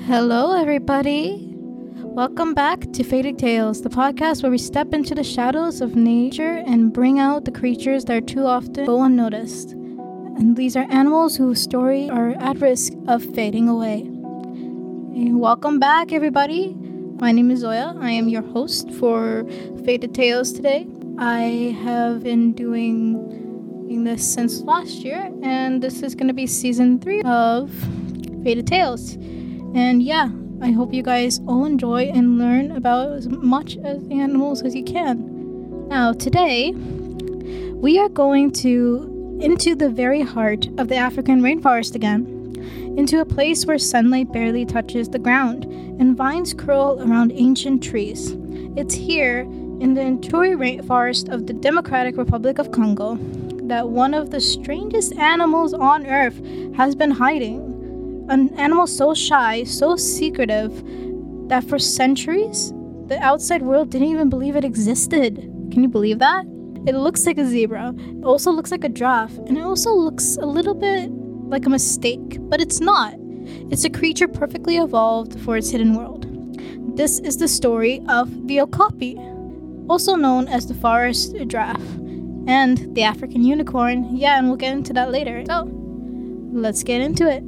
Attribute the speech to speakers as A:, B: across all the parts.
A: Hello, everybody. Welcome back to Faded Tales, the podcast where we step into the shadows of nature and bring out the creatures that too often go unnoticed. And these are animals whose stories are at risk of fading away. And welcome back, everybody. My name is Zoya. I am your host for Faded Tales today. I have been doing this since last year, and this is going to be season 3 of Faded Tales. And yeah, I hope you guys all enjoy and learn about as much of the animals as you can. Now, today, we are going into the very heart of the African rainforest again, into a place where sunlight barely touches the ground and vines curl around ancient trees. It's here in the Ituri rainforest of the Democratic Republic of Congo that one of the strangest animals on Earth has been hiding. An animal so shy, so secretive, that for centuries, the outside world didn't even believe it existed. Can you believe that? It looks like a zebra. It also looks like a giraffe. And it also looks a little bit like a mistake. But it's not. It's a creature perfectly evolved for its hidden world. This is the story of the okapi, also known as the forest giraffe, and the African unicorn. Yeah, and we'll get into that later. So, let's get into it.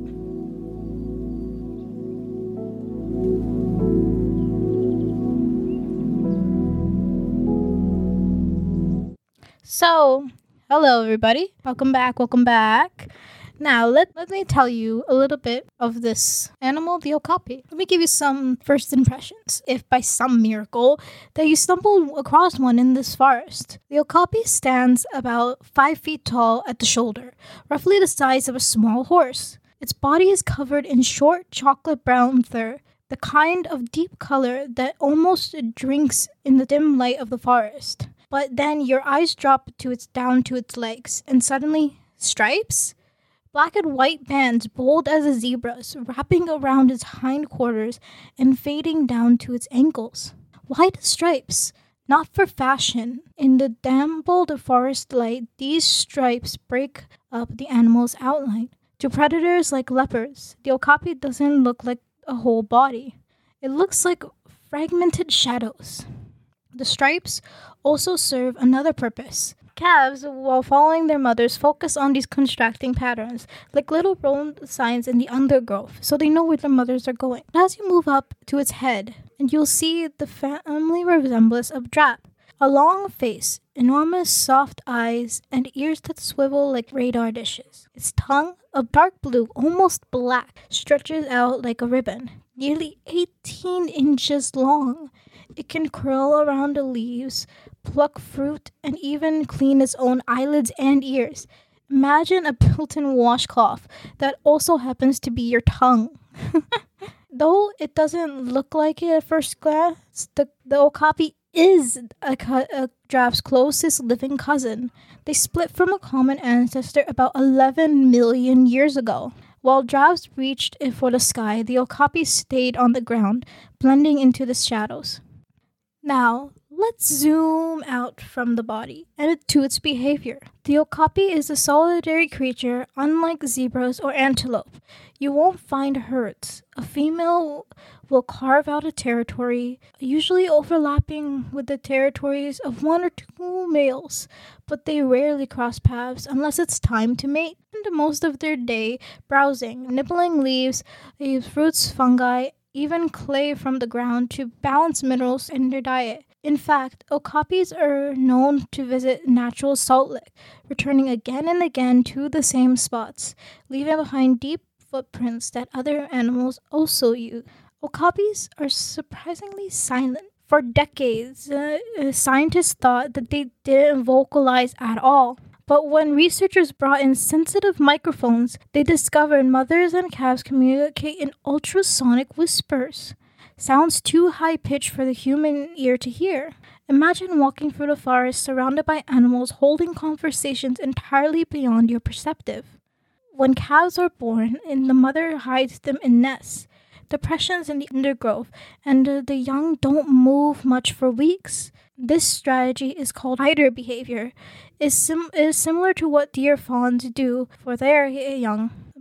A: So, hello everybody. Welcome back. Now, let me tell you a little bit of this animal, the okapi. Let me give you some first impressions, if by some miracle that you stumble across one in this forest. The okapi stands about 5 feet tall at the shoulder, roughly the size of a small horse. Its body is covered in short chocolate brown fur, the kind of deep color that almost drinks in the dim light of the forest. But then your eyes drop down to its legs, and suddenly, stripes? Black and white bands, bold as a zebra's, wrapping around its hindquarters and fading down to its ankles. Why the stripes? Not for fashion. In the dampened forest light, these stripes break up the animal's outline. To predators like leopards, the okapi doesn't look like a whole body. It looks like fragmented shadows. The stripes also serve another purpose. Calves, while following their mothers, focus on these contrasting patterns, like little road signs in the undergrowth, so they know where their mothers are going. As you move up to its head, and you'll see the family resemblance of giraffe. A long face, enormous soft eyes, and ears that swivel like radar dishes. Its tongue, a dark blue, almost black, stretches out like a ribbon, nearly 18 inches long. It can curl around the leaves, pluck fruit, and even clean its own eyelids and ears. Imagine a built-in washcloth that also happens to be your tongue. Though it doesn't look like it at first glance, the okapi is a giraffe's closest living cousin. They split from a common ancestor about 11 million years ago. While giraffes reached for the sky, the okapi stayed on the ground, blending into the shadows. Now, let's zoom out from the body and to its behavior. The okapi is a solitary creature, unlike zebras or antelope. You won't find herds. A female will carve out a territory, usually overlapping with the territories of 1 or 2 males, but they rarely cross paths unless it's time to mate. They spend most of their day browsing, nibbling leaves, fruits, fungi, even clay from the ground to balance minerals in their diet. In fact, okapis are known to visit natural salt licks, returning again and again to the same spots, leaving behind deep footprints that other animals also use. Okapis are surprisingly silent. For decades, scientists thought that they didn't vocalize at all. But when researchers brought in sensitive microphones, they discovered mothers and calves communicate in ultrasonic whispers. Sounds too high-pitched for the human ear to hear. Imagine walking through the forest surrounded by animals holding conversations entirely beyond your perceptive. When calves are born, and the mother hides them in nests, depressions in the undergrowth, and the young don't move much for weeks. This strategy is called hider behavior. It is similar to what deer fawns do for their young.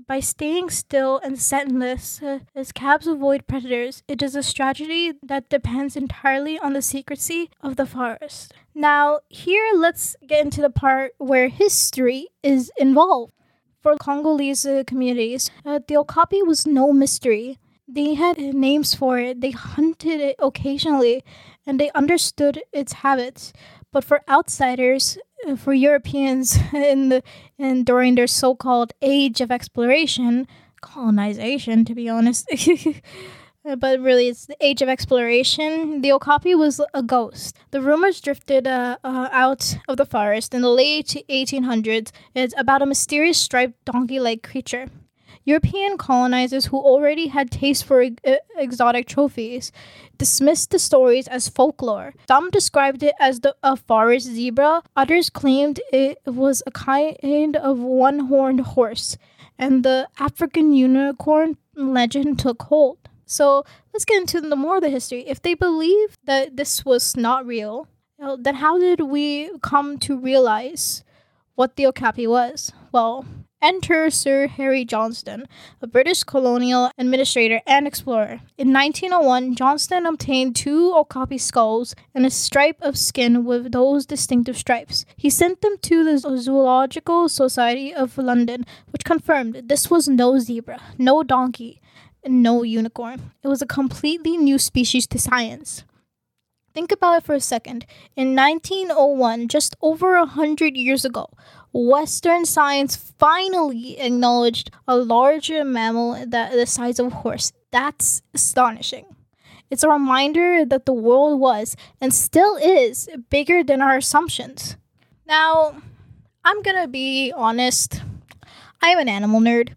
A: By staying still and scentless, as calves avoid predators, it is a strategy that depends entirely on the secrecy of the forest. Now, here let's get into the part where history is involved. For Congolese communities, the okapi was no mystery. They had names for it, they hunted it occasionally, and they understood its habits. But for outsiders, for Europeans during their so-called age of exploration, colonization to be honest, but really it's the age of exploration, the okapi was a ghost. The rumors drifted out of the forest in the late 1800s. It's about a mysterious striped donkey-like creature. European colonizers who already had taste for exotic trophies dismissed the stories as folklore. Some described it as a forest zebra, others claimed it was a kind of one-horned horse, and the African unicorn legend took hold. So let's get into more of the history. If they believed that this was not real, then how did we come to realize what the okapi was? Well, enter Sir Harry Johnston, a British colonial administrator and explorer. In 1901, Johnston obtained 2 okapi skulls and a stripe of skin with those distinctive stripes. He sent them to the Zoological Society of London, which confirmed this was no zebra, no donkey, and no unicorn. It was a completely new species to science. Think about it for a second. In 1901, just over 100 years ago, Western science finally acknowledged a larger mammal the size of a horse. That's astonishing. It's a reminder that the world was, and still is, bigger than our assumptions. Now, I'm gonna be honest. I'm an animal nerd.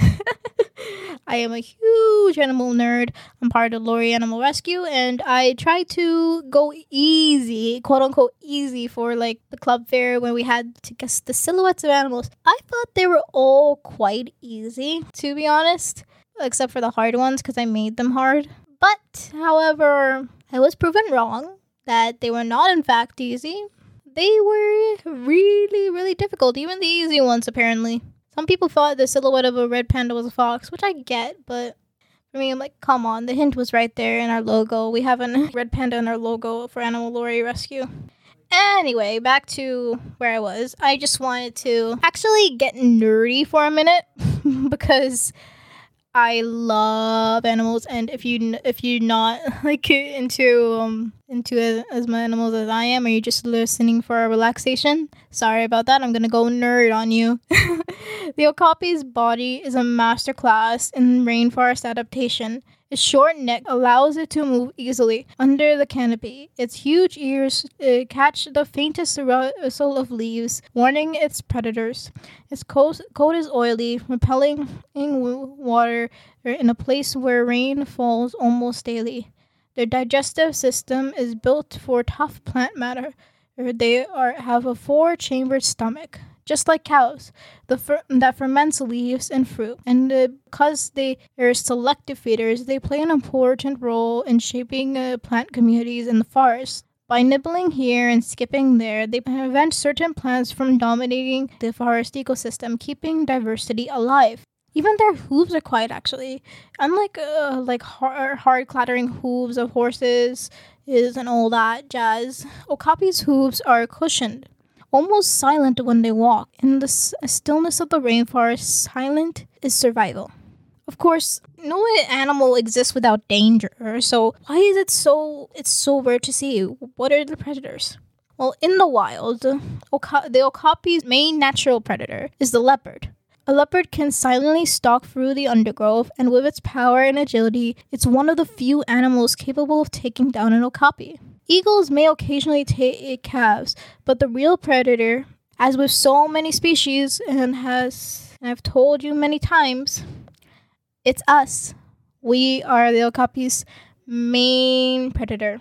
A: I am a huge animal nerd. I'm part of Lori Animal Rescue, and I try to go easy, quote unquote easy, for like the club fair when we had to guess the silhouettes of animals. I thought they were all quite easy, to be honest, except for the hard ones because I made them hard. But, however, I was proven wrong that they were not in fact easy. They were really, really difficult, even the easy ones apparently. Some people thought the silhouette of a red panda was a fox, which I get, but for me, I'm like, come on, the hint was right there in our logo. We have a red panda in our logo for Animal Lori Rescue. Anyway, back to where I was. I just wanted to actually get nerdy for a minute because I love animals, and if you're not like into as many animals as I am, or you're just listening for a relaxation, sorry about that. I'm gonna go nerd on you. The okapi's body is a masterclass in rainforest adaptation. Its short neck allows it to move easily under the canopy. Its huge ears catch the faintest rustle of leaves, warning its predators. Its coat is oily, repelling water in a place where rain falls almost daily. Their digestive system is built for tough plant matter. They have a 4-chambered stomach, just like cows, that ferments leaves and fruit. And because they are selective feeders, they play an important role in shaping plant communities in the forest. By nibbling here and skipping there, they prevent certain plants from dominating the forest ecosystem, keeping diversity alive. Even their hooves are quiet, actually. Unlike hard clattering hooves of horses and all that jazz, okapi's hooves are cushioned, almost silent when they walk. In the stillness of the rainforest, silent is survival. Of course, no animal exists without danger, so why is it's so rare to see? What are the predators? Well, in the wild, the okapi's main natural predator is the leopard. A leopard can silently stalk through the undergrowth, and with its power and agility, it's one of the few animals capable of taking down an okapi. Eagles may occasionally take calves, but the real predator, as with so many species, and I've told you many times, it's us. We are the okapi's main predator.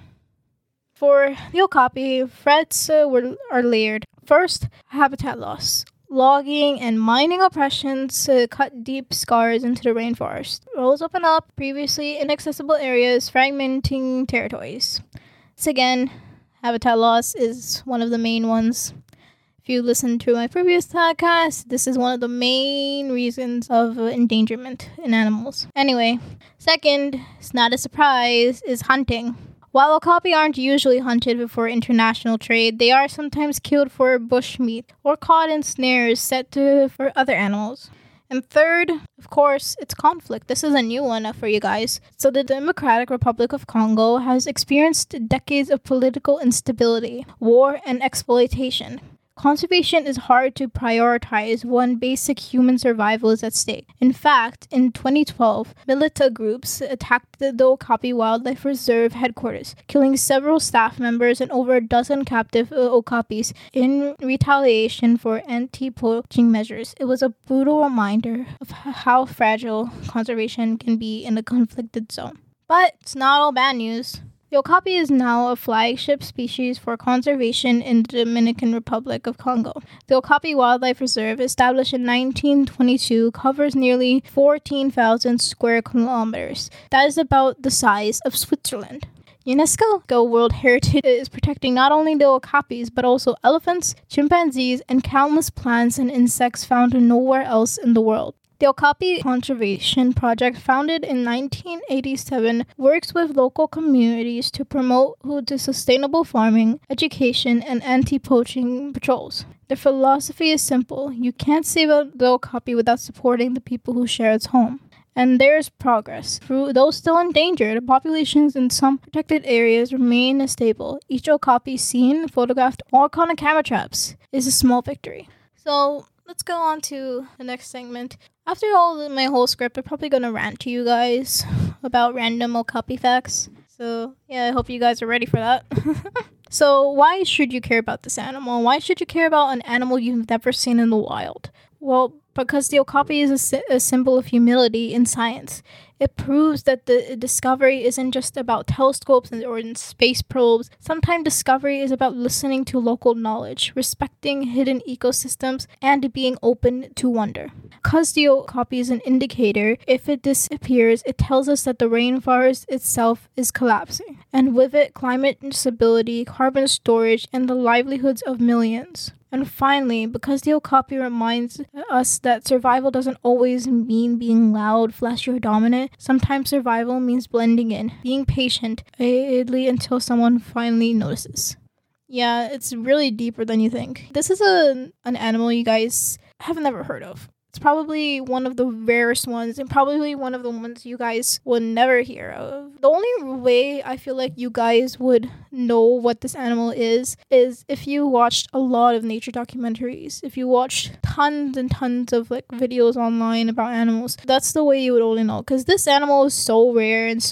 A: For the okapi, threats are layered. First, habitat loss. Logging and mining oppressions cut deep scars into the rainforest. Roads open up previously inaccessible areas, fragmenting territories. Once again, habitat loss is one of the main ones. If you listen to my previous podcast, this is one of the main reasons of endangerment in animals. Anyway, second, it's not a surprise, is hunting. While okapi aren't usually hunted for international trade, they are sometimes killed for bushmeat or caught in snares set for other animals. And third, of course, it's conflict. This is a new one for you guys. So the Democratic Republic of Congo has experienced decades of political instability, war, and exploitation. Conservation is hard to prioritize when basic human survival is at stake. In fact, in 2012, militia groups attacked the Okapi Wildlife Reserve headquarters, killing several staff members and over a dozen captive okapis in retaliation for anti-poaching measures. It was a brutal reminder of how fragile conservation can be in a conflicted zone. But it's not all bad news. The okapi is now a flagship species for conservation in the Dominican Republic of Congo. The Okapi Wildlife Reserve, established in 1922, covers nearly 14,000 square kilometers. That is about the size of Switzerland. UNESCO World Heritage is protecting not only the okapis, but also elephants, chimpanzees, and countless plants and insects found nowhere else in the world. The Okapi Conservation Project, founded in 1987, works with local communities to promote sustainable farming, education, and anti-poaching patrols. Their philosophy is simple. You can't save the okapi without supporting the people who share its home. And there's progress. Though still endangered, populations in some protected areas remain stable. Each okapi seen, photographed, or caught on camera traps is a small victory. So let's go on to the next segment. After my whole script, I'm probably going to rant to you guys about random okapi facts. So yeah, I hope you guys are ready for that. So why should you care about this animal? Why should you care about an animal you've never seen in the wild? Well, because the okapi is a symbol of humility in science. It proves that the discovery isn't just about telescopes or in space probes. Sometimes discovery is about listening to local knowledge, respecting hidden ecosystems, and being open to wonder. Because the okapi is an indicator, if it disappears, it tells us that the rainforest itself is collapsing. And with it, climate instability, carbon storage, and the livelihoods of millions. And finally, because the okapi reminds us that survival doesn't always mean being loud, flashy, or dominant. Sometimes survival means blending in, being patient, idly until someone finally notices. Yeah, it's really deeper than you think. This is an animal you guys have never heard of. It's probably one of the rarest ones and probably one of the ones you guys would never hear of. The only way I feel like you guys would know what this animal is if you watched a lot of nature documentaries. If you watched tons and tons of videos online about animals, that's the way you would only know. Because this animal is so rare and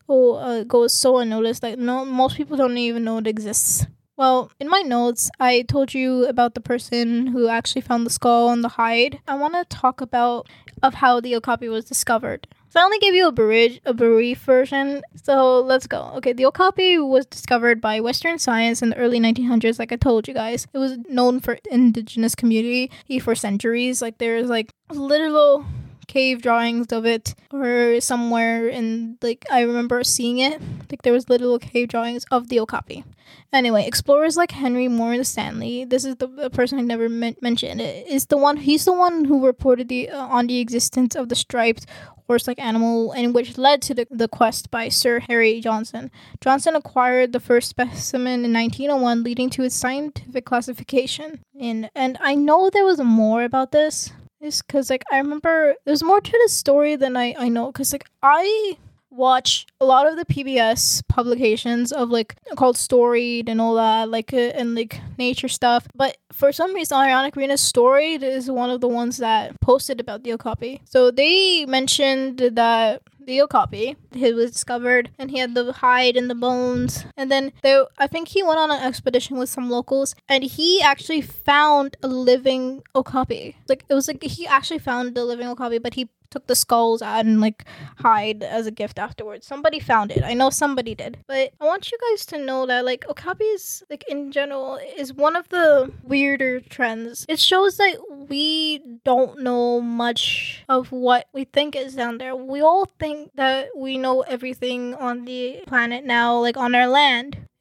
A: goes so unnoticed. Most people don't even know it exists. Well, in my notes, I told you about the person who actually found the skull and the hide. I want to talk about how the okapi was discovered. So I only gave you a brief version, so let's go. Okay, the okapi was discovered by Western science in the early 1900s, like I told you guys. It was known for indigenous community for centuries. There's little cave drawings of it, or somewhere in I remember seeing it. There was little cave drawings of the okapi. Anyway, explorers like Henry Morris Stanley, this is the person I never mentioned, he's the one who reported on the existence of the striped horse-like animal, and which led to the quest by Sir Harry Johnson. Johnson acquired the first specimen in 1901, leading to its scientific classification. And I know there was more about this. It's because I remember there's more to this story than I know, because I watch a lot of the PBS publications of called Storied and all that, and nature stuff. But for some reason, Ionic Rena's Storied is one of the ones that posted about the okapi. So they mentioned that the okapi, he was discovered and he had the hide and the bones. And then I think he went on an expedition with some locals and he actually found a living okapi. He actually found the living okapi, but he took the skulls out and hide as a gift afterwards. Somebody found it. I know somebody did. But I want you guys to know that okapis in general is one of the weirder trends. It shows that we don't know much of what we think is down there. We all think that we know everything on the planet now, on our land.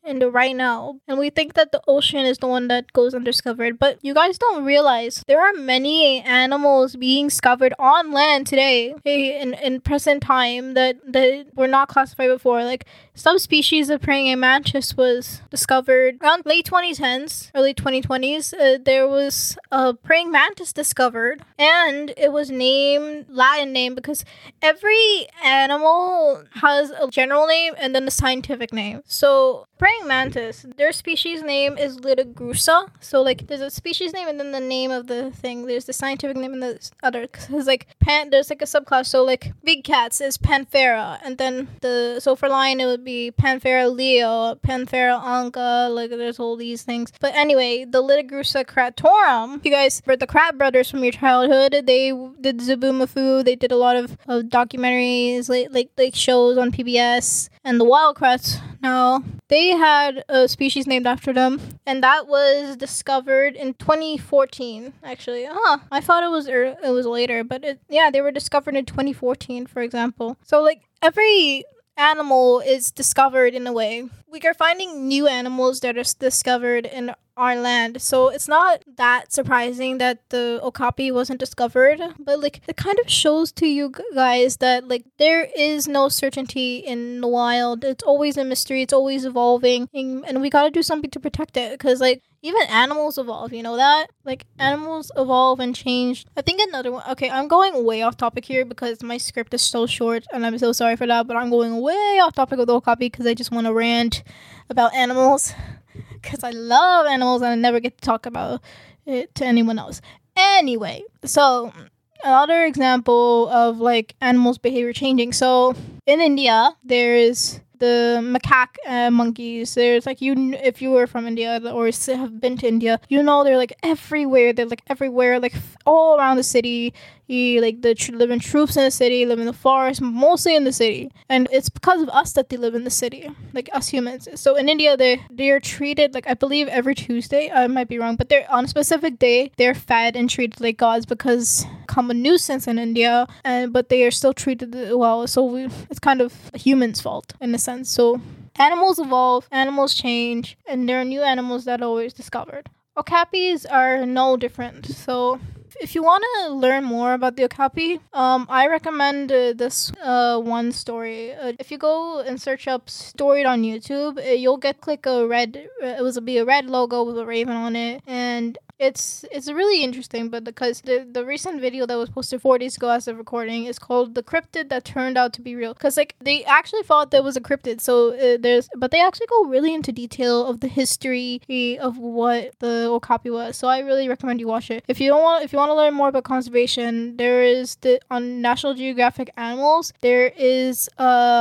A: into right now. And we think that the ocean is the one that goes undiscovered. But you guys don't realize there are many animals being discovered on land today, in present time, that were not classified before. Like, subspecies of praying mantis was discovered around late 2010s, early 2020s. There was a praying mantis discovered, and it was named Latin name because every animal has a general name and then a scientific name. So praying mantis, their species name is Litogrusa. So like there's a species name and then the name of the thing. There's the scientific name and the other. Cause like there's like a subclass. So like big cats is Panthera, and then so for lion it would be Panthera leo, Panthera anca. Like there's all these things. But anyway, the Litogrusa cratorum. You guys were the Crab Brothers from your childhood. They did Zaboomafoo. They did a lot of documentaries, like shows on PBS, and the Wild Kratts. Now they had a species named after them, and that was discovered in 2014. Actually, I thought it was later, but they were discovered in 2014, for example. So like every animal is discovered in a way. We are finding new animals that are discovered in our land, so it's not that surprising that the okapi wasn't discovered. But like it kind of shows to you guys that like there is no certainty in the wild. It's always a mystery. It's always evolving, and we gotta do something to protect it, because like even animals evolve, you know that? Like, animals evolve and change. I think another one... Okay, I'm going way off topic here because my script is so short, and I'm so sorry for that, but I'm going way off topic with the okapi because I just want to rant about animals. Because I love animals and I never get to talk about it to anyone else. Anyway, so... another example of, like, animals' behavior changing. So, in India, there's... the macaque monkeys. There's like, if you were from India or have been to India, you know they're like everywhere. They're like everywhere, like all around the city. They live in troops in the city, live in the forest, mostly in the city. And it's because of us that they live in the city, like us humans. So in India, they are treated like, I believe every Tuesday, I might be wrong, but they're on a specific day, they're fed and treated like gods because become a nuisance in India, but they are still treated well. So it's kind of a human's fault in a sense. So animals evolve, animals change, and there are new animals that are always discovered. Okapis are no different. So if you want to learn more about the okapi, I recommend this one story. If you go and search up "Storied" on YouTube, you'll click a red. It be a red logo with a raven on it, and it's really interesting. But because the recent video that was posted 4 days ago as of recording is called "The Cryptid That Turned Out to Be Real," because like they actually thought there was a cryptid. So but they actually go really into detail of the history of what the okapi was. So I really recommend you watch it. If you want to learn more about conservation, there is on National Geographic Animals, there is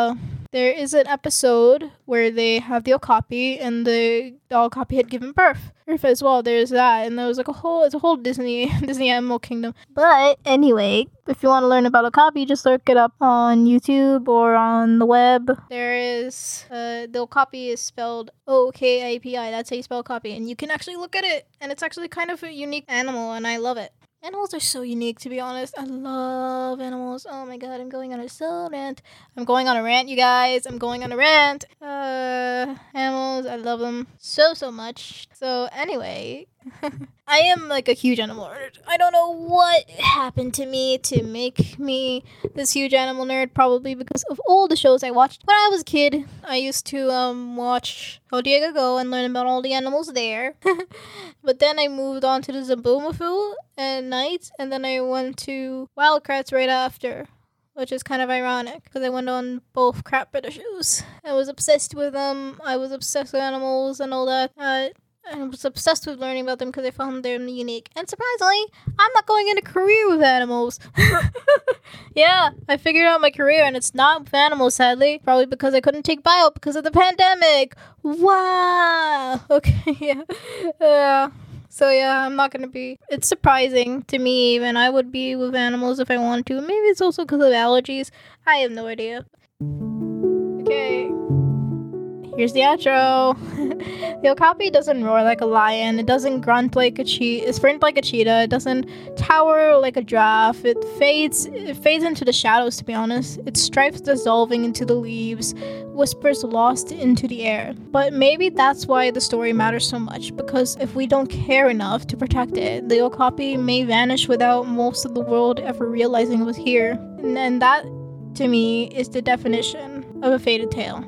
A: an episode where they have the okapi, and the okapi had given birth as well. There's that, and there was like it's a whole Disney animal kingdom. But anyway, if you want to learn about okapi, just look it up on YouTube or on the web. There is the okapi is spelled Okapi. That's how you spell okapi, and you can actually look at it, and it's actually kind of a unique animal, and I love it. Animals are so unique, to be honest. I love animals. Oh my god, I'm going on a rant. I'm going on a rant, you guys. I'm going on a rant. Animals, I love them so much. So anyway, I am like a huge animal nerd. I don't know what happened to me to make me this huge animal nerd. Probably because of all the shows I watched when I was a kid. I used to watch Kodiak Go and learn about all the animals there. But then I moved on to the Zaboomafoo at night, and then I went to Wild Kratts right after, which is kind of ironic because I went on both Crab Brother shows. I was obsessed with them. I was obsessed with animals and all that. I was obsessed with learning about them because I found them unique. And surprisingly, I'm not going into a career with animals. Yeah, I figured out my career, and it's not with animals, sadly. Probably because I couldn't take bio because of the pandemic. Wow. Okay, yeah. So yeah, I'm not gonna be... It's surprising to me even. I would be with animals if I wanted to. Maybe it's also because of allergies. I have no idea. Okay. Here's the outro. The okapi doesn't roar like a lion. It doesn't grunt like a sprint like a cheetah. It doesn't tower like a giraffe. It fades into the shadows, to be honest. Its stripes dissolving into the leaves, whispers lost into the air. But maybe that's why the story matters so much, because if we don't care enough to protect it, the okapi may vanish without most of the world ever realizing it was here. And that, to me, is the definition of a fated tale.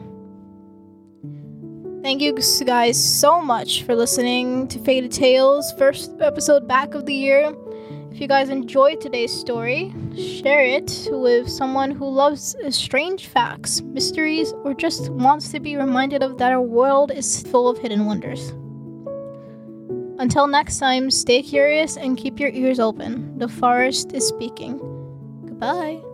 A: Thank you guys so much for listening to Fated Tales, first episode back of the year. If you guys enjoyed today's story, share it with someone who loves strange facts, mysteries, or just wants to be reminded of that our world is full of hidden wonders. Until next time, stay curious and keep your ears open. The forest is speaking. Goodbye.